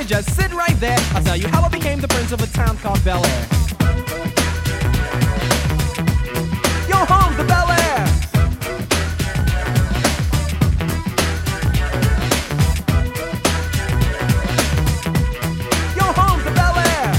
just sit right there. I'll tell you how I became the prince of a town called Bel Air. Yo, home's the Bel Air. Yo, home's the Bel Air.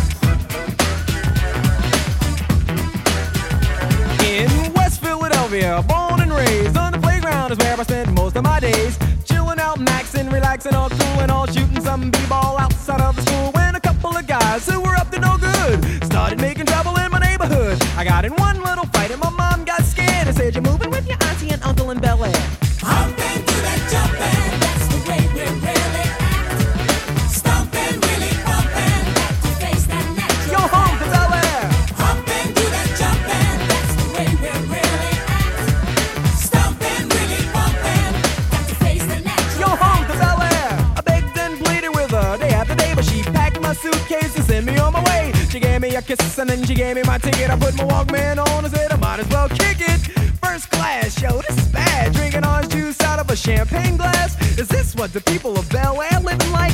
In West Philadelphia, born and raised on the playground is where I spent most of my days. Chilling out, maxing, relaxing, all cool and all, shooting some b-ball outside of the school. When a couple of guys who were up to no good started making trouble in my neighborhood. I got in one little fight and my mom got scared and said, "You're moving with your auntie and uncle in Bel Air." Humping to that jumping, that's the way we really act. Stomping, really pumping, got to face that natural. Yo, home to Bel Air. Humping to that jumping, that's the way we really act. Stomping, really pumping, got to face the natural. Yo, home to Bel Air. I begged and pleaded with her day after day, but she packed my suitcase and sent me on my way. She gave me a kiss and then she gave me my ticket. I put my Walkman on and said I might as well kick it. First class, yo, this is bad. Drinking orange juice out of a champagne glass. Is this what the people of Bel Air living like?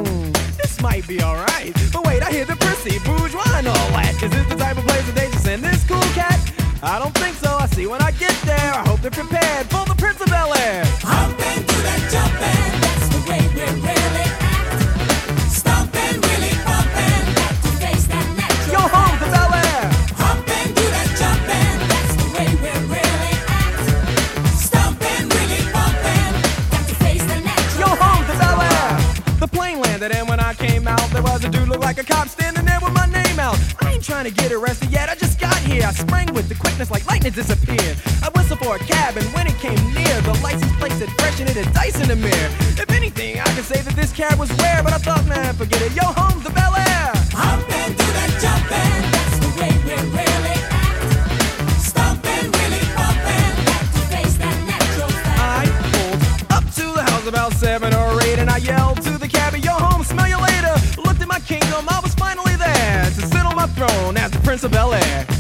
This might be alright. But wait, I hear the prissy, bourgeois and all that. Is this the type of place that they just send this cool cat? I don't think so. I see when I get there. I hope they're prepared for the Prince of Bel Air. Humping to that jumping, that's the way we really act. Stomping, really pumping, got to face that natural. Yo, home to Bel Air. Humping to that jumping, that's the way we really act. Stomping, really pumping, got to face the natural. Yo, home to Bel Air. The plane landed and when I came out, there was a dude look like a cop standing there with my name out. I ain't trying to get arrested yet, I just got here. I sprang with the quickness like lightning disappeared. I whistled for a cab and when it came near, the license plate said fresh and it had dice in the mirror. If anything, I could say that this cab was rare, but I thought, man, forget it. Yo, home's the Bel Air. Humping to that jumping, that's the way we really act. Stomping, really pumping, got to face that natural fact. I pulled up to the house about 7 or 8 and I yelled to the cabbie, yo, home, smell you later. Looked at my kingdom, I was finally there to sit on my throne as the Prince of Bel Air.